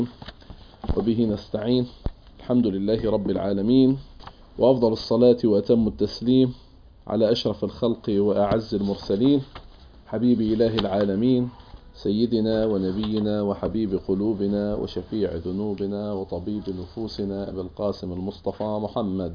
وبه نستعين. الحمد لله رب العالمين، وأفضل الصلاة وأتم التسليم على أشرف الخلق وأعز المرسلين، حبيب إله العالمين، سيدنا ونبينا وحبيب قلوبنا وشفيع ذنوبنا وطبيب نفوسنا أبي القاسم المصطفى محمد،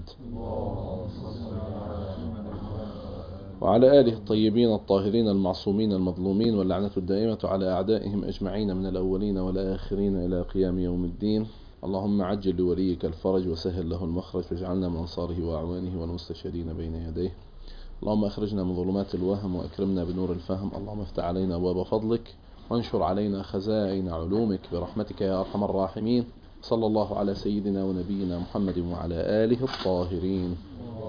وعلى آله الطيبين الطاهرين المعصومين المظلومين، واللعنة الدائمة على أعدائهم أجمعين من الأولين والآخرين إلى قيام يوم الدين. اللهم عجل لوليك الفرج وسهل له المخرج، واجعلنا من أنصاره وأعوانه والمستشهدين بين يديه. اللهم أخرجنا من ظلمات الوهم وأكرمنا بنور الفهم. اللهم افتح علينا أبواب فضلك وانشر علينا خزائن علومك برحمتك يا أرحم الراحمين. صلى الله على سيدنا ونبينا محمد وعلى آله الطاهرين.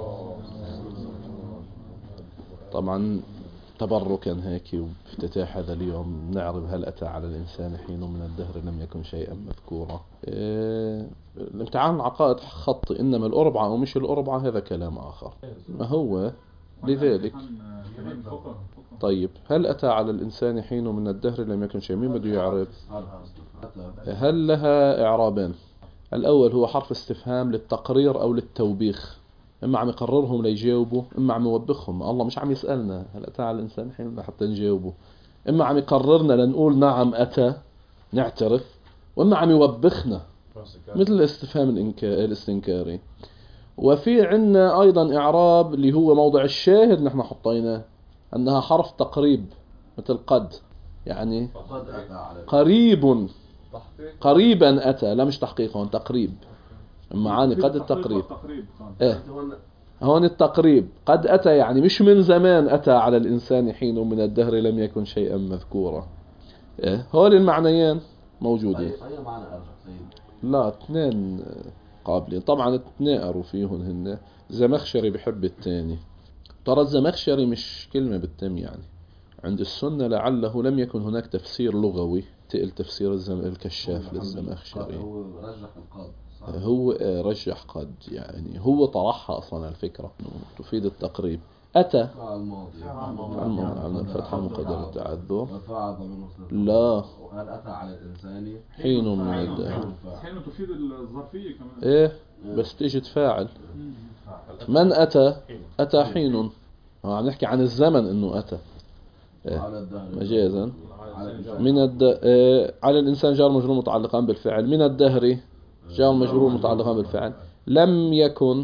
طبعا تبركا هيك وافتتاح هذا اليوم نعرض هل أتى على الإنسان حين من الدهر لم يكن شيئا مذكورا. الامتحان العقائد خطي، إنما الأربعة أو مش الأربعة هذا كلام آخر. ما هو لذلك طيب، هل أتى على الإنسان حين من الدهر لم يكن شيئا، مين بده يعرف؟ هل لها إعرابين. الأول هو حرف استفهام للتقرير أو للتوبيخ، إما عم يقررهم ليجاوبوا، إما عم يوبخهم. الله مش عم يسألنا هل أتى على الإنسان حين حتى نجاوبه، إما عم يقررنا لنقول نعم أتى نعترف، وإما عم يوبخنا مثل الاستفهام الاستنكاري. وفي عنا أيضا إعراب اللي هو موضع الشاهد نحن حطيناه أنها حرف تقريب، مثل قد، يعني قريب، قريبا أتى، لا مش تحقيق، هون تقريب، معاني قد التقريب. إيه هون التقريب قد أتى، يعني مش من زمان أتى على الإنسان حين من الدهر لم يكن شيئا مذكورا. إيه هول المعنيين موجودين. أي معنى أرجع سيد؟ لا، اثنين قابلين طبعا، اثنين فيهم هن. زمخشري بحب الثاني. ترى الزمخشري مش كلمة بالتم، يعني عند السنة لعله لم يكن هناك تفسير لغوي تقل تفسير الكشاف للزمخشري. هو رجح القاضي، هو رجح قد، يعني هو طرحها أصلا الفكرة تفيد التقريب. أتى عن الفتحة المقدرة التعذر. لا، هل أتى على الإنسان حين من الدهر، حين تفيد الظرفية كمان. إيه بس تيجي تفاعل. من أتى؟ أتى حين، عم نحكي عن الزمن إنه أتى. إيه مجازا. من على الإنسان جار مجرور متعلقان بالفعل. من الدهر جار مجرور متعلقان بالفعل. لم يكن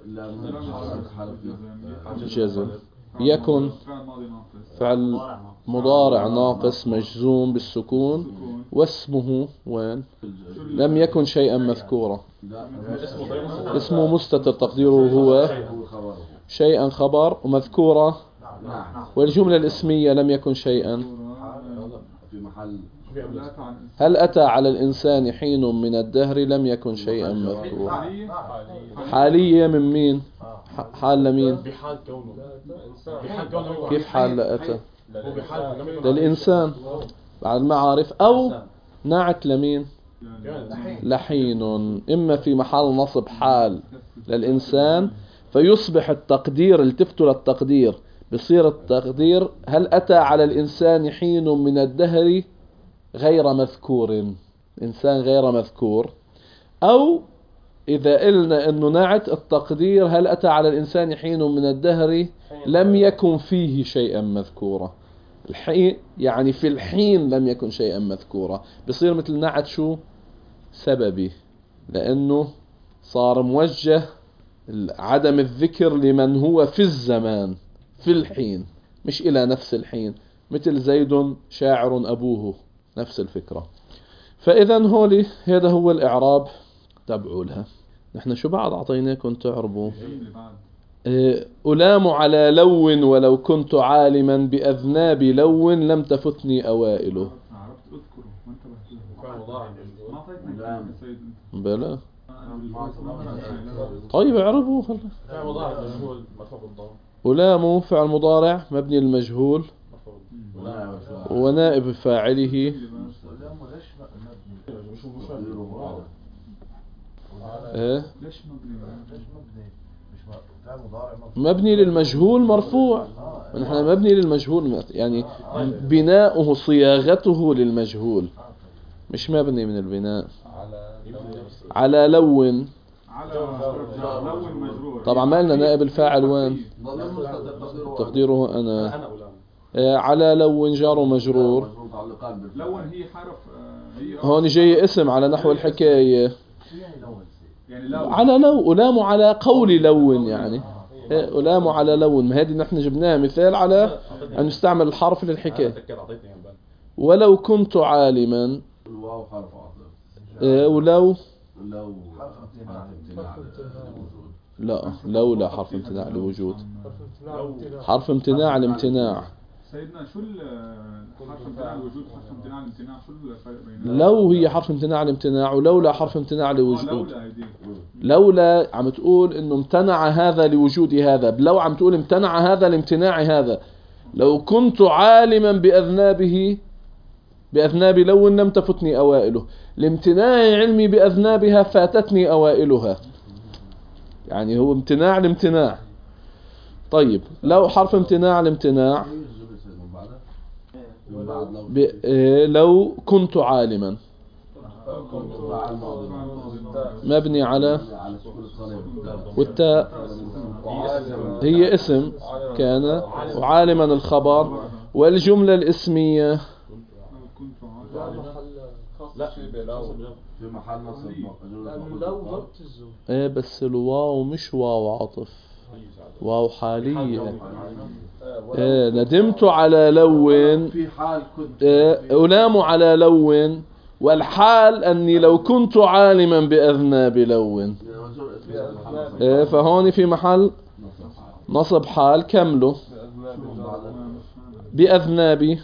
جزم. يكن فعل مضارع ناقص مجزوم بالسكون، واسمه وين؟ لم يكن شيئا مذكورا. اسمه مستتر تقديره هو شيئا خبر، ومذكورة والجملة الاسمية لم يكن شيئا. في محل هل أتى على الإنسان حين من الدهر لم يكن شيئا مذكورا. حالية من مين؟ حال لمين؟ بحال كونه كيف حال لأتى؟ للإنسان بعد المعارف، أو نعت لمين؟ لحين، إما في محل نصب حال للإنسان، فيصبح التقدير، التفتوا للتقدير، بصير التقدير هل أتى على الإنسان حين من الدهر غير مذكور، إنسان غير مذكور. أو إذا قلنا أنه نعت التقدير هل أتى على الإنسان حين من الدهر لم يكن فيه شيئا مذكورا. الحين يعني في الحين لم يكن شيئا مذكورا، بصير مثل نعت شو سببي، لأنه صار موجه عدم الذكر لمن هو في الزمان في الحين، مش إلى نفس الحين، مثل زيد شاعر أبوه، نفس الفكرة. فإذا هولي هذا هو الإعراب، تابعوا لها. نحن شو بعد أعطيناكم تعربوا؟ ألام على لو ولو كنت عالما بأذناب لو لم تفتني أوائله. بلا طيب اعربوا. ألام فعل مضارع مبني للمجهول ونائب فاعله مبني للمجهول مرفوع. نحن مبني للمجهول، يعني بناؤه صياغته للمجهول، مش مبني من البناء. على على لون. على لون مجرور. طبعا ما لنا نائب الفاعل وين؟ ضمير مستتر تقديره أنا. أنا أولام. على لون جار ومجرور. متعلقان بالفعل. لون هي حرف هي هون جاي اسم على نحو الحكاية. يعني لو على لو ألام على قول لون يعني. ألام على لون. ما هذه نحن جبناها مثال على أن يستعمل الحرف للحكاية. تذكر أعطيتني عن بال. ولو كنت عالما. الواو حرف عطف. ولو لو حرف امتناع للوجود. لا لولا حرف امتناع لوجود. حرف امتناع الامتناع. سيدنا شو حرف امتناع الوجود حرف امتناع الامتناع شو الفرق بين لو هي حرف امتناع الامتناع ولولا حرف امتناع لوجود. لولا هيدي لولا عم تقول انه امتنع هذا لوجود هذا، لو عم تقول امتنع هذا لامتناع هذا. لو كنت عالما بأذناب لو لم تفتني أوائله. لامتناع علمي بأذنابها فاتتني أوائلها. يعني هو امتناع الامتناع. طيب لو حرف امتناع الامتناع. لو كنت عالما مبني على والتاء هي اسم كان وعالما الخبر والجملة الاسمية لا في محل نصب لو ضبط الزوج. بس الواو مش واو عطف، واو حالية. ندمت على لون. في حال كنت ألام على لون، والحال أني لو كنت عالما بأذناب لون. فهون في محل نصب حال كمله. بأذنابي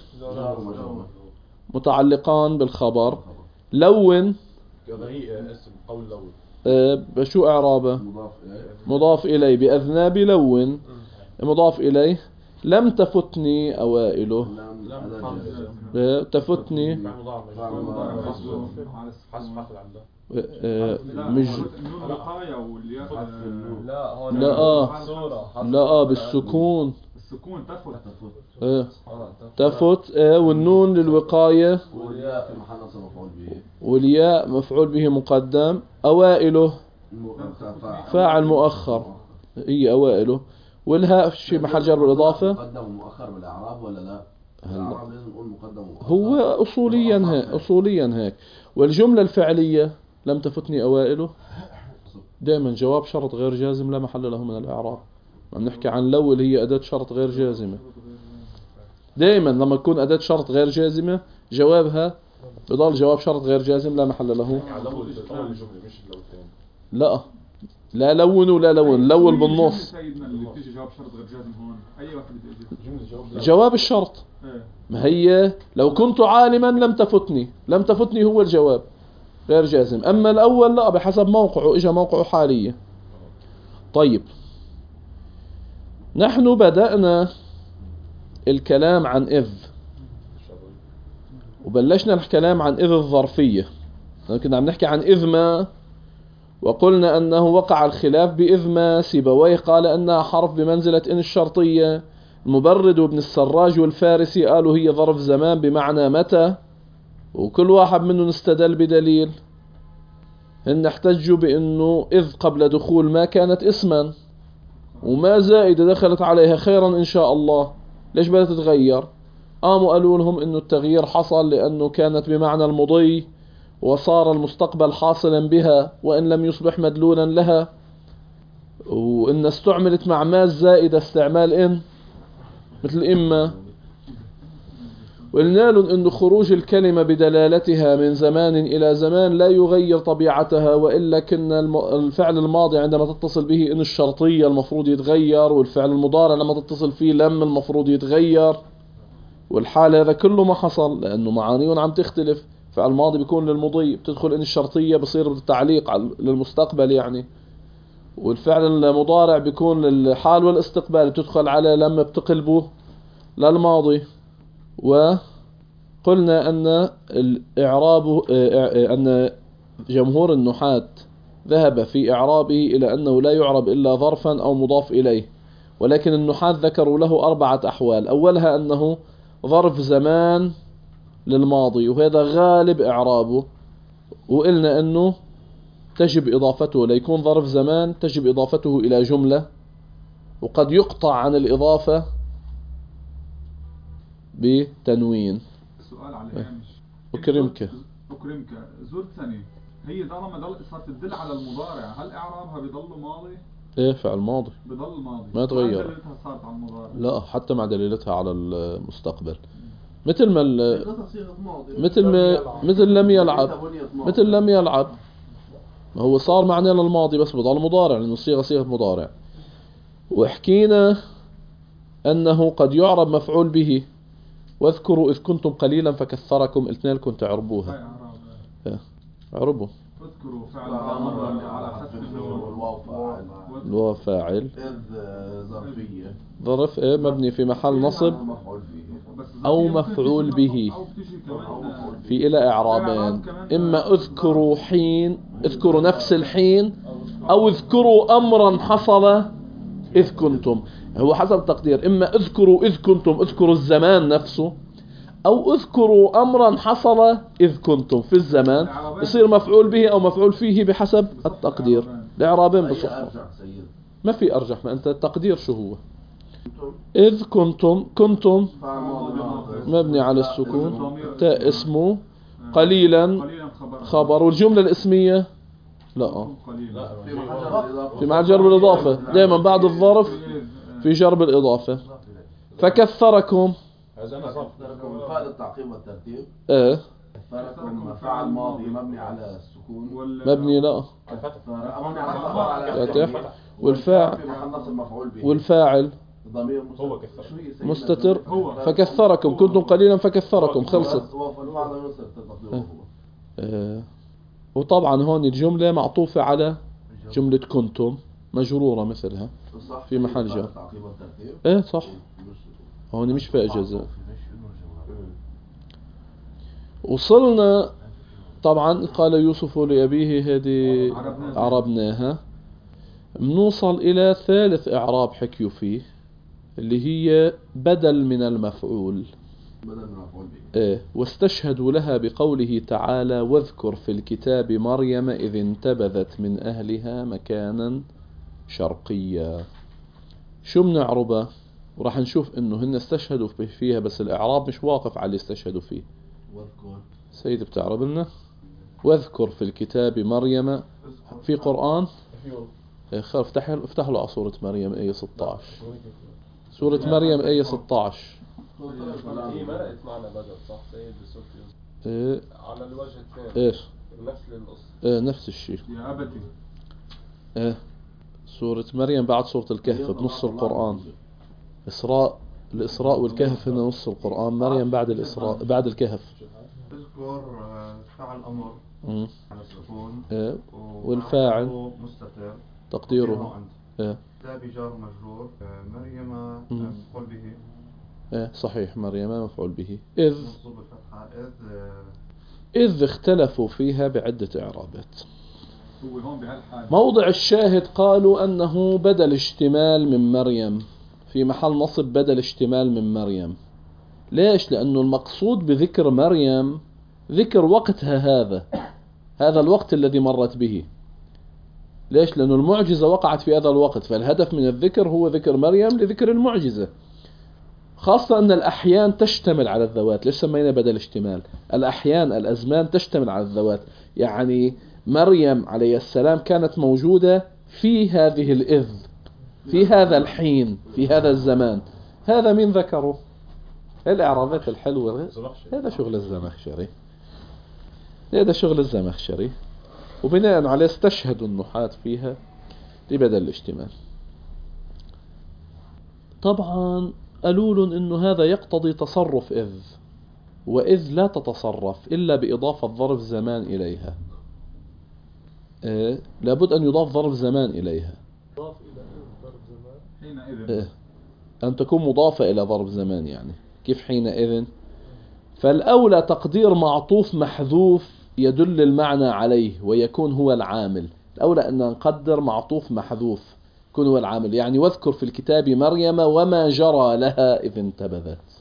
متعلقان بالخبر. لون هي اسم قول لون. بشو إعرابه؟ مضاف إليه. بأذناب لون مضاف إليه. لم تفتني أوائله. تفتني مش لا بالسكون. السكون تفت تفت والنون للوقاية. والياء في محل نصب مفعول به. والياء مفعول به مقدم. أوائله فاعل مؤخر. هي أوائله. والهاء في محل جر بالإضافة. مقدم ومؤخر بالإعراب ولا لا؟ الإعراب لازم نقول مقدم ومؤخر. هو أصوليا هيك. والجملة الفعلية لم تفتني أوائله دائما جواب شرط غير جازم لا محل له من الإعراب. عم نحكي عن لو اللي هي أداة شرط غير جازمة. دائما لما تكون أداة شرط غير جازمة جوابها بضل جواب شرط غير جازم لا محل له. لا لون ولا لون. لون بالنص. اللي بتيجي جواب شرط غير جازم هون أي واحد بيجي جواب الشرط. ما هي لو كنت عالما لم تفتني هو الجواب غير جازم. أما الأول لا بحسب موقعه إجا موقعه حالية. طيب نحن بدأنا الكلام عن إذ وبلشنا الكلام عن إذ الظرفية. كنا عم نحكي عن إذ ما وقلنا أنه وقع الخلاف بإذ ما. سيبويه قال أنها حرف بمنزلة إن الشرطية. المبرد وابن السراج والفارسي قالوا هي ظرف زمان بمعنى متى، وكل واحد منهم استدل بدليل. هن احتجوا بأنه إذ قبل دخول ما كانت اسما وما زائدة دخلت عليها خيرا إن شاء الله، ليش بدها تتغير؟ قالوا لهم إنه التغيير حصل لأنه كانت بمعنى المضي وصار المستقبل حاصلا بها وإن لم يصبح مدلولا لها، وإن استعملت مع ما الزائدة استعمال إن مثل إما. وقلنا لهم إنه خروج الكلمة بدلالتها من زمان إلى زمان لا يغير طبيعتها، وإلا كنا الفعل الماضي عندما تتصل به إن الشرطية المفروض يتغير، والفعل المضارع لما تتصل فيه لم المفروض يتغير. والحال هذا كله ما حصل لأنه معانيهم عم تختلف. فعل الماضي بيكون للمضي بتدخل إن الشرطية بصير بالتعليق للمستقبل يعني، والفعل المضارع بيكون للحال والاستقبال بتدخل على لما بتقلبه للماضي. وقلنا أن الإعراب أن جمهور النحاة ذهب في إعرابه إلى أنه لا يعرب إلا ظرفا أو مضاف إليه، ولكن النحاة ذكروا له 4 أحوال. أولها أنه ظرف زمان للماضي، وهذا غالب إعرابه. وقلنا أنه تجب إضافته ليكون ظرف زمان، تجب إضافته إلى جملة، وقد يقطع عن الإضافة بتنوين. السؤال على الهامش. أكرمك. زرتني، هي طالما صارت تدل على المضارع، هل إعرابها بيضل ماضي؟ إيه، فعل ماضي بضل ماضي ما تغير. دليلتها صارت على المضارع. لا، حتى مع دليلتها على المستقبل، مثل ما مثل لم يلعب، ما هو صار معناه للماضي بس بضل مضارع لأنه صيغة مضارع. وحكينا أنه قد يعرب مفعول به، واذكروا إذ كنتم قليلا فكثركم، قلتنا لكم تعربوها. عربوا. اذكروا فعل أمر على حسب الواو فاعل. إذ ظرفية. ظرف مبني في محل نصب أو مفعول به. في إلى إعرابين، إما اذكروا حين، اذكروا نفس الحين، أو اذكروا أمرا حصل إذ كنتم. هو حسب تقدير، إما اذكروا إذ كنتم، اذكروا الزمان نفسه، أو اذكروا أمرا حصل إذ كنتم في الزمان، يصير مفعول به أو مفعول فيه بحسب التقدير. الإعرابين بصحة. ما في أرجح، ما أنت التقدير شو هو؟ إذ كنتم، كنتم مبني على السكون، تاء اسمه، قليلا خبر، والجملة الاسمية لا في مع جرب الإضافة، دائما بعد الظرف في جرب الإضافة. فكثركم فعل التعقيب والترتيب. كثركم فعل ماضي مبني على السكون، مبني لا مبني على فتح، والفاعل ضمير مستتر. فكثركم، كنتم قليلا فكثركم، خلصت. وطبعا هون الجملة معطوفة على جملة كنتم مجرورة مثلها في محل جر. ايه صح، هون مش في اجازة. وصلنا طبعا، قال يوسف لأبيه هذه عربناها. بنوصل إلى ثالث إعراب حكيوا فيه، اللي هي بدل من المفعول. واستشهدوا لها بقوله تعالى: واذكر في الكتاب مريم إذ انتبذت من أهلها مكانا شرقيا. شو بنعربها؟ وراح نشوف انه هن استشهدوا فيها، بس الإعراب مش واقف على اللي استشهدوا فيه. واذكر سيد بتعرب لنا واذكر في الكتاب مريم في قرآن. افتح له على سورة مريم آية 16. سورة مريم آية 16. هي مرقت معنا بدل صح سيد إيه على الوجه الثاني. ايش؟ نفس القصة. نفس الشيء. يا أبتي. سورة مريم بعد سورة الكهف بنص القرآن. الإسراء والكهف هنا نص القرآن. مريم بعد الإسراء بعد الكهف. اذكر فعل أمر على السكون، والفاعل مستتر تقديره كتاب جار مجرور. مريم مفعول به. صحيح، مريم مفعول به. منصوب الفتحة. إذ اختلفوا فيها بعدة إعرابات. موضع الشاهد قالوا أنه بدل اشتمال من مريم، في محل نصب بدل اشتمال من مريم. ليش؟ لأنه المقصود بذكر مريم ذكر وقتها، هذا الوقت الذي مرت به. ليش؟ لأنه المعجزة وقعت في هذا الوقت، فالهدف من الذكر هو ذكر مريم لذكر المعجزة. خاصة أن الأحيان تشتمل على الذوات. ليش سمينا بدل اشتمال؟ الأحيان الأزمان تشتمل على الذوات، يعني مريم عليه السلام كانت موجودة في هذه الإذ، في هذا الحين، في هذا الزمان. هذا من ذكره. الإعرابات الحلوة هذا شغل الزمخشري، هذا شغل الزمخشري، وبناء عليه استشهدوا النحاة فيها لبدل الاشتمال. طبعا قالوا لهم إنه هذا يقتضي تصرف إذ، وإذ لا تتصرف إلا بإضافة ظرف زمان إليها. لابد أن يضاف ظرف زمان إليها. ضاف إلى ظرف زمان حينئذ. أن تكون مضافة إلى ظرف زمان، يعني كيف حينئذ؟ فالأولى تقدير معطوف محذوف يدل المعنى عليه ويكون هو العامل. الأولى أن نقدر معطوف محذوف يكون هو العامل، يعني واذكر في الكتاب مريم وما جرى لها إذ انتبذت.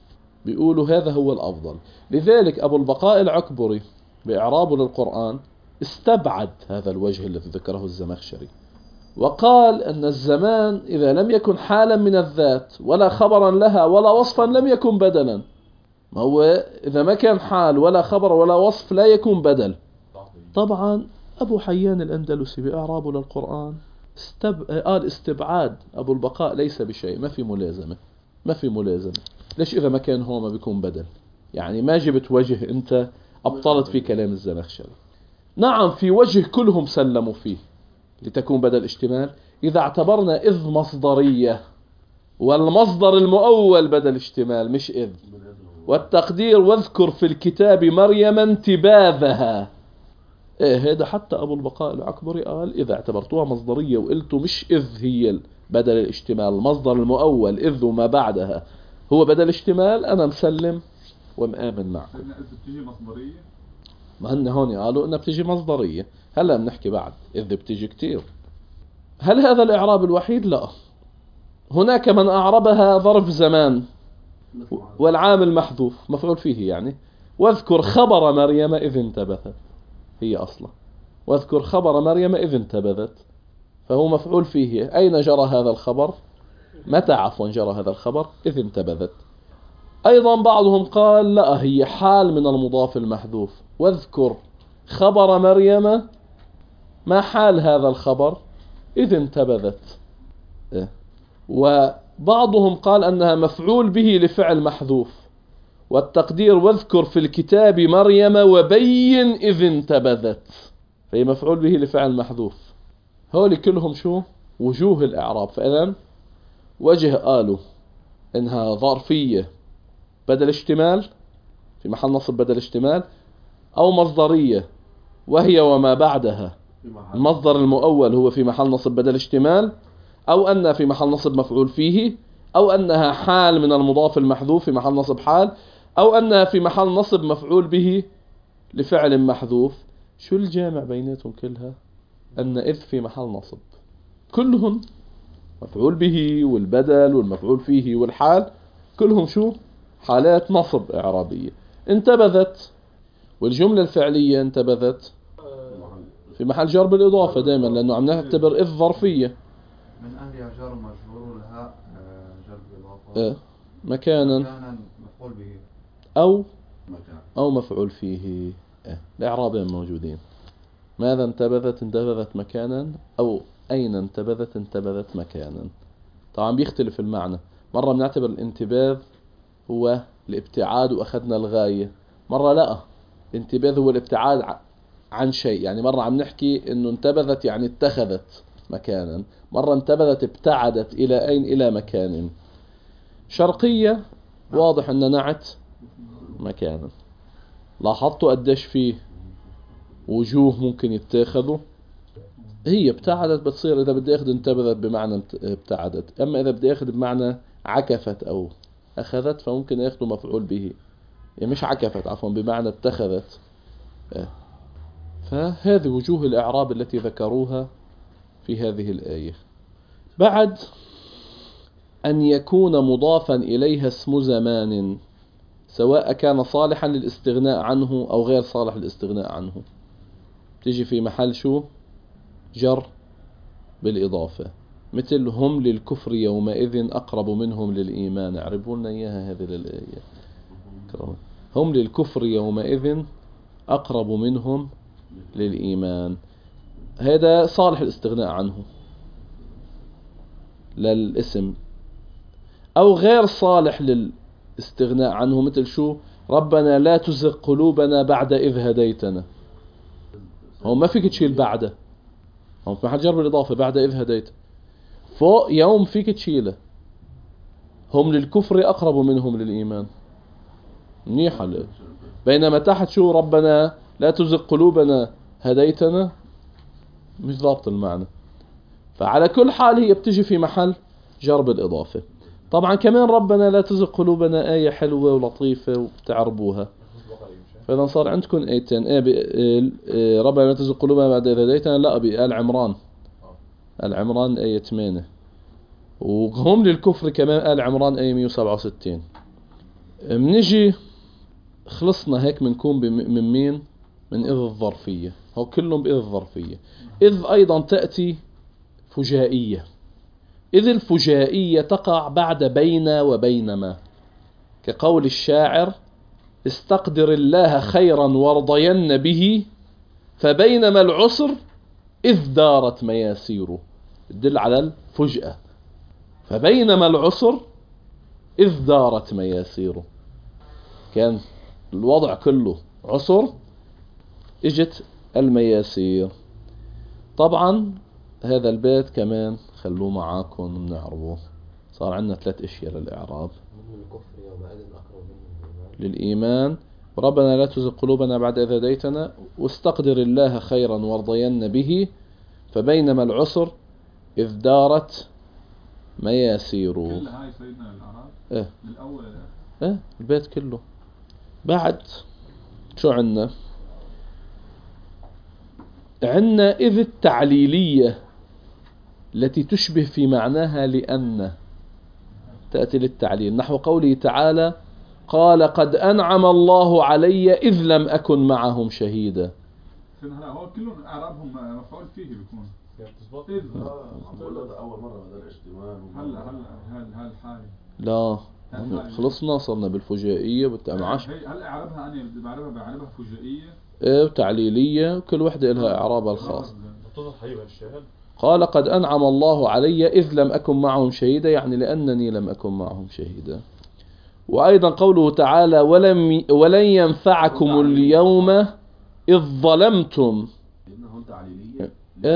بيقولوا هذا هو الأفضل. لذلك أبو البقاء العكبري بإعرابه للقرآن استبعد هذا الوجه الذي ذكره الزمخشري، وقال أن الزمان إذا لم يكن حالا من الذات ولا خبرا لها ولا وصفا لم يكن بدلا. ما هو إذا ما كان حال ولا خبر ولا وصف لا يكون بدل. طبعا أبو حيان الأندلسي بإعرابه للقرآن قال استبعاد أبو البقاء ليس بشيء، ما في ملازمة. ما في ملازمة. ليش إذا ما كان هو ما بيكون بدل؟ يعني ما جبت وجه أنت أبطلت في كلام الزمخشري. نعم في وجه كلهم سلموا فيه لتكون بدل اشتمال إذا اعتبرنا إذ مصدرية، والمصدر المؤول بدل اشتمال مش إذ، والتقدير واذكر في الكتاب مريم انتباذها. إيه هذا حتى أبو البقاء العكبري قال إذا اعتبرتوها مصدرية وقلتوا مش إذ هي بدل الاشتمال، المصدر المؤول إذ وما بعدها هو بدل اشتمال، أنا مسلم ومآمن معه. إذ بتيجي مصدرية؟ ما هن هون قالوا إنها بتيجي مصدرية، هلا بنحكي بعد إذ بتيجي كتير. هل هذا الإعراب الوحيد؟ لا، هناك من أعربها ظرف زمان والعامل محذوف مفعول فيه، يعني واذكر خبر مريم إذ انتبذت، هي أصلا واذكر خبر مريم إذ انتبذت، فهو مفعول فيه. أين جرى هذا الخبر؟ متى عفوا جرى هذا الخبر؟ إذ انتبذت. أيضا بعضهم قال لا، هي حال من المضاف المحذوف، واذكر خبر مريم، ما حال هذا الخبر؟ إذ انتبذت. وبعضهم قال أنها مفعول به لفعل محذوف، والتقدير واذكر في الكتاب مريم وبين إذ انتبذت، فهي مفعول به لفعل محذوف. هؤلاء كلهم شو؟ وجوه الإعراب. فإذن وجه قالوا إنها ظرفية بدل اشتمال في محل نصب بدل اشتمال، أو مصدرية وهي وما بعدها المصدر المؤول هو في محل نصب بدل اشتمال، أو أنها في محل نصب مفعول فيه، أو أنها حال من المضاف المحذوف في محل نصب حال، أو أنها في محل نصب مفعول به لفعل محذوف. شو الجامع بيناتهم كلها؟ أن إذ في محل نصب، كلهم مفعول به والبدل والمفعول فيه والحال كلهم شو؟ حالات نصب إعرابية. انتبذت والجملة الفعلية انتبذت في محل جر بالإضافة دائما، لأنه عم نعتبر إذ ظرفية. من أهلها جار مجرور ولها جر بالإضافة مكانا مفعول به أو مفعول فيه. الإعرابين موجودين. ماذا انتبذت؟ انتبذت مكانا، أو أين انتبذت؟ انتبذت مكانا. طبعا بيختلف المعنى، مرة بنعتبر الانتباذ هو الابتعاد وأخذنا الغاية، مرة لا، الانتباذ هو الابتعاد عن شيء. يعني مرة عم نحكي انه انتبذت يعني اتخذت مكانا، مرة انتبذت ابتعدت إلى أين؟ إلى مكان. شرقية واضح أن نعت مكانا. لاحظتوا قديش فيه وجوه ممكن يتاخذوا؟ هي ابتعدت بتصير إذا بدي أخذ انتبذت بمعنى ابتعدت، أما إذا بدي أخذ بمعنى عكفت أو أخذت فممكن أخذ مفعول به، يعني مش عكفت عفوا، بمعنى اتخذت. فهذه وجوه الإعراب التي ذكروها في هذه الآية. بعد أن يكون مضافا إليها اسم زمان، سواء كان صالحا للاستغناء عنه أو غير صالح للاستغناء عنه، تيجي في محل شو؟ جر بالإضافة، مثل هم للكفر يومئذ أقرب منهم للإيمان. اعربوا لنا إياها هذه الآية. هم للكفر يومئذ أقرب منهم للإيمان، هذا صالح الاستغناء عنه للاسم، أو غير صالح للاستغناء عنه، مثل شو؟ ربنا لا تزغ قلوبنا بعد إذ هديتنا. هو ما فيك تشيل بعده، هو في محل جر بالإضافة بعد إذ هديت، فوق يوم فيك تشيله. هم للكفر أقرب منهم للإيمان، منيحة. بينما تحت شو؟ ربنا لا تزغ قلوبنا هديتنا، مش ضابط المعنى. فعلى كل حال هي بتجي في محل جر بالإضافة. طبعا كمان ربنا لا تزغ قلوبنا آية حلوة ولطيفة وبتعربوها، فإذا صار عندكم آيتين، ربنا لا تزغ قلوبنا بعد إذ هديتنا، لا بآل عمران، آل عمران آية 8، وهم للكفر كمان آل عمران آية 167. منيجي خلصنا هيك بنكون من مين؟ من إذ الظرفية. هو كلهم بإذ الظرفية. إذ أيضا تأتي فجائية. إذ الفجائية تقع بعد بين وبينما، كقول الشاعر: استقدر الله خيرا وارضين به، فبينما العسر إذ دارت مياسيره. تدل على الفجأة. فبينما العسر إذ دارت مياسيره، كان الوضع كله عسر، اجت المياسير. طبعا هذا البيت كمان خلوه معاكم نعرفه. صار عندنا 3 أشياء للإعراب: للإيمان، ربنا لا تزغ قلوبنا بعد إذ هديتنا، واستقدر الله خيرا وارضين به، فبينما العسر إذ دارت مياسيره. كل هاي سيدنا الأعراب إيه من الأول للآخر. البيت كله. بعد شو عنا؟ عنا إذ التعليلية التي تشبه في معناها لأن، تأتي للتعليل، نحو قوله تعالى: قال قد أنعم الله علي إذ لم أكن معهم شهيدا. هلا هو كلهم إعرابهم مفعول فيه بيكون. إذ أول مرة بدل اشتمال. هلا الحالي. لا خلصنا، صرنا بالفجائية والتأمعش. هل إعرابها أنا بعربها فجائية؟ إيه وتعليلية، كل وحدة لها إعرابها الخاص. قال قد أنعم الله علي إذ لم أكن معهم شهيدا، يعني لأنني لم أكن معهم شهيدا. وأيضا قوله تعالى: ولن ينفعكم اليوم إذ ظلمتم. إنه تعليلية.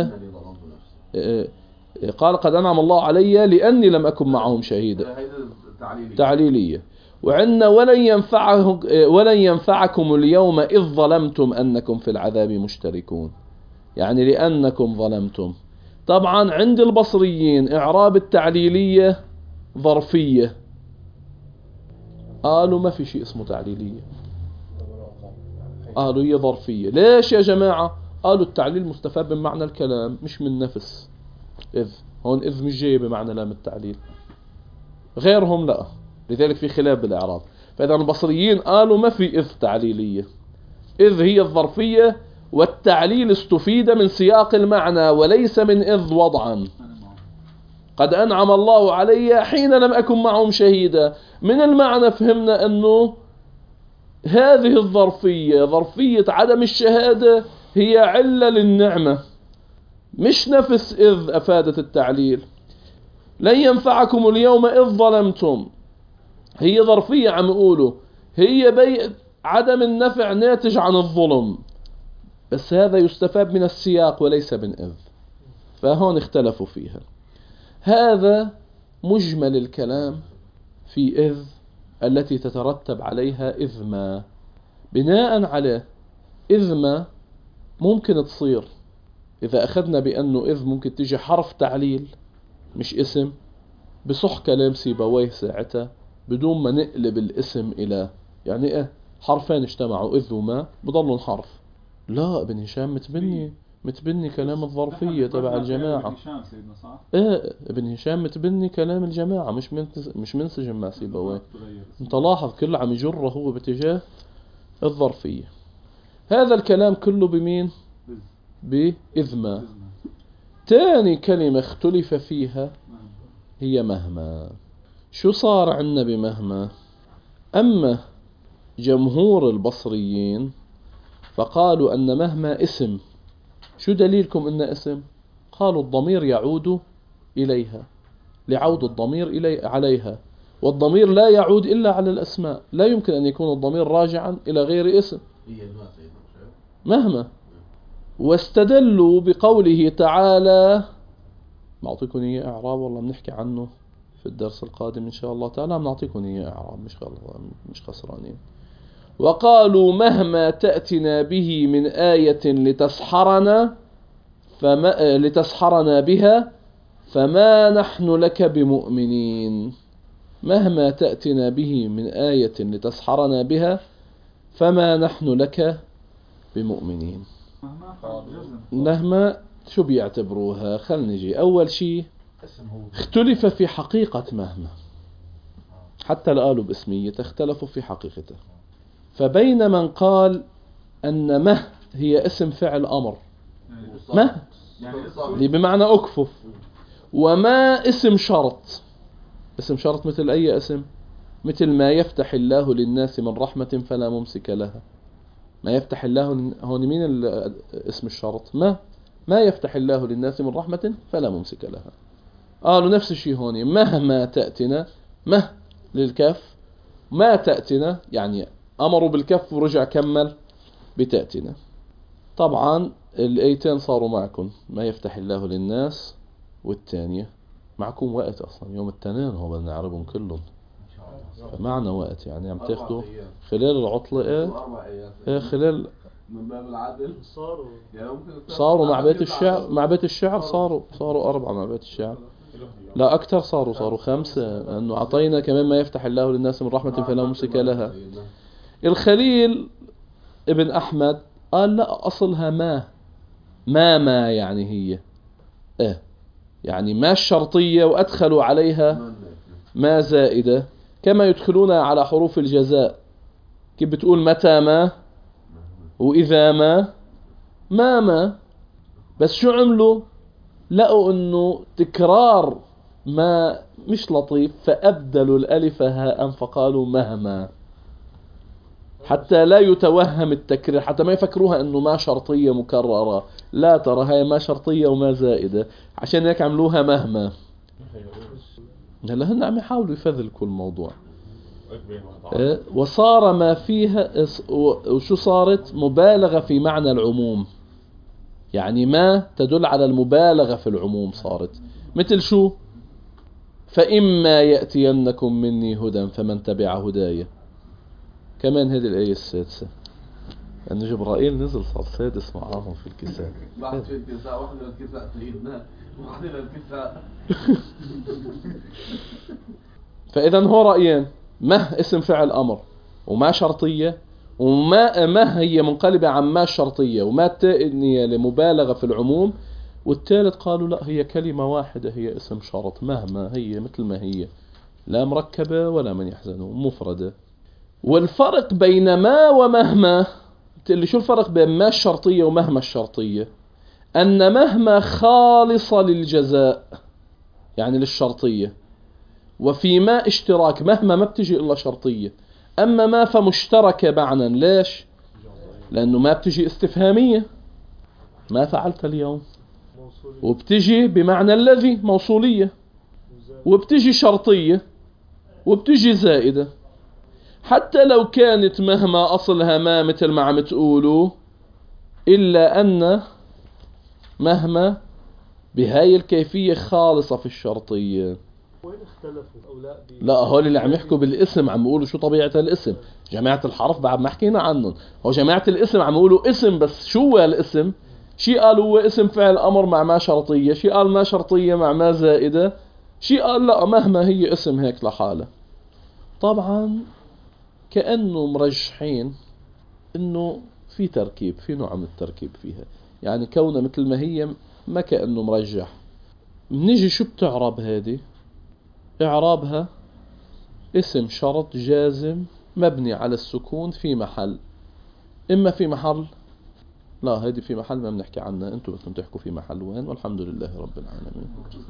قال قد أنعم الله علي لأني لم أكن معهم شهيدا، تعليلية. وعندنا ولن ينفعكم اليوم إذ ظلمتم أنكم في العذاب مشتركون، يعني لأنكم ظلمتم. طبعا عند البصريين إعراب التعليلية ظرفية، قالوا ما في شيء اسمه تعليلية، قالوا هي ظرفية. ليش يا جماعة؟ قالوا التعليل مستفاد من معنى الكلام مش من نفس. إذ هون إذ مش جاي بمعنى لام التعليل، غيرهم لا، لذلك في خلاف بالإعراب. فإذا البصريين قالوا ما في إذ تعليلية، إذ هي الظرفية، والتعليل استفيد من سياق المعنى وليس من إذ وضعا. قد أنعم الله علي حين لم أكن معهم شهيدا، من المعنى فهمنا أنه هذه الظرفية، ظرفية عدم الشهادة، هي علة للنعمة، مش نفس إذ أفادت التعليل. لن ينفعكم اليوم إذ ظلمتم، هي ظرفية عم يقولوا هي عدم النفع ناتج عن الظلم، بس هذا يستفاد من السياق وليس من إذ، فهون اختلفوا فيها. هذا مجمل الكلام في إذ التي تترتب عليها إذ ما. بناء عليه إذ ما ممكن تصير، إذا أخذنا بأنه إذ ممكن تيجي حرف تعليل مش اسم، بصح كلام سيبويه ساعتها بدون ما نقلب الاسم إلى، يعني إيه حرفين اجتمعوا إذ وما بضلوا حرف. لا، ابن هشام متبني كلام الظرفية تبع الجماعة. ايه ابن هشام متبني كلام الجماعة، مش منسجم مع سيبويه. انت لاحظ كله عم يجره هو باتجاه الظرفية. هذا الكلام كله بمين؟ بإذ ما. تاني كلمة اختلف فيها هي مهما. شو صار عنا بمهما؟ أما جمهور البصريين فقالوا أن مهما اسم. شو دليلكم أن اسم؟ قالوا الضمير يعود إليها، لعود الضمير عليها، والضمير لا يعود إلا على الأسماء، لا يمكن أن يكون الضمير راجعا إلى غير اسم. مهما. واستدلوا بقوله تعالى، بعطيكم إياه إعراب والله بنحكي عنه في الدرس القادم إن شاء الله تعالى، بنعطيكم إياه إعراب مش خسرانين. وقالوا مهما تأتنا به من آية لتسحرنا بها فما نحن لك بمؤمنين. مهما تأتنا به من آية لتسحرنا بها فما نحن لك بمؤمنين. مهما شو بيعتبروها؟ خلنا نجي. أول شيء اختلف في حقيقة مهما. حتى اللي قالوا باسمية اختلفوا في حقيقته. فبين من قال أن مه هي اسم فعل أمر، مه اللي بمعنى أكفف، وما اسم شرط. اسم شرط مثل أي اسم؟ مثل ما يفتح الله للناس من رحمة فلا ممسك لها. ما يفتح الله هون مين اسم الشرط؟ ما يفتح الله للناس من رحمة فلا ممسك لها. قالوا نفس الشيء هون، مهما تأتنا، مه للكف، ما تأتنا يعني أمروا بالكف ورجع كمل بتأتنا. طبعا الآيتين صاروا معكم، ما يفتح الله للناس والثانية معكم وقت أصلا يوم التنين هو بدنا نعربهم كلهم، فمعنا وقت يعني عم تاخدوا خلال العطلة خلال من باب العدل صاروا مع بيت الشعر صاروا 4 مع بيت الشعر، لا أكثر، صاروا 5 لأنه عطينا كمان ما يفتح الله للناس من رحمة فلا ممسك لها. الخليل ابن أحمد قال لا، أصلها ما يعني هي يعني ما الشرطية وأدخلوا عليها ما زائدة، كما يدخلون على حروف الجزاء. كيف بتقول متى ما وإذا ما بس شو عملوا؟ لقوا انه تكرار ما مش لطيف، فأبدلوا الألف هاء فقالوا مهما، حتى لا يتوهم التكرير، حتى ما يفكروها انه ما شرطية مكررة، لا ترى هاي ما شرطية وما زائدة، عشان هيك عملوها مهما. هلا هن عم يحاولوا يفذلكوا الموضوع. وصار ما فيها وشو صارت؟ مبالغة في معنى العموم، يعني ما تدل على المبالغة في العموم صارت. مثل شو؟ فإما يأتينكم مني هدى فمن تبع هدايا. كمان هذه الآية السادسة، لأن يعني جبرائيل نزل صار سادس معاهم في الكساء. بعد في الكساء واحد من الكساء سيدنا واحد من الكساء. فإذا هو رأيين، ما اسم فعل أمر وما شرطية، وما هي منقلبة عن ما الشرطية، وما التأنية لمبالغة في العموم. والثالث قالوا لا، هي كلمة واحدة، هي اسم شرط، مهما هي مثل ما هي، لا مركبة ولا من يحزنه، مفردة. والفرق بين ما ومهما، اللي شو الفرق بين ما الشرطية ومهما الشرطية؟ أن مهما خالصة للجزاء يعني للشرطية، وفي ما اشتراك، مهما ما بتجي إلا شرطية، أما ما فمشتركة معنى. ليش؟ لأنه ما بتجي استفهامية، ما فعلت اليوم، وبتجي بمعنى الذي موصولية، وبتجي شرطية، وبتجي زائدة. حتى لو كانت مهما أصلها ما مثل ما عم تقولوا، إلا أن مهما بهاي الكيفية خالصة في الشرطية. وين اختلفوا أو لا هول اللي عم يحكوا بالاسم عم يقولوا شو طبيعة الاسم. جماعة الحرف بعد ما حكينا عنهم، هو جماعة الاسم عم يقولوا اسم، بس شو هو الاسم؟ شي قال هو اسم فعل أمر مع ما شرطية، شي قال ما شرطية مع ما زائدة، شي قال لا مهما هي اسم هيك لحالة. طبعا كأنه مرجحين انه في تركيب، في نوع من التركيب فيها، يعني كونه مثل ما هي ما كأنه مرجح. بنيجي شو بتعرب هذه؟ اعرابها اسم شرط جازم مبني على السكون في محل، اما في محل، لا هذه في محل ما بنحكي عنها، انتم بدكم تحكوا في محل وين، والحمد لله رب العالمين.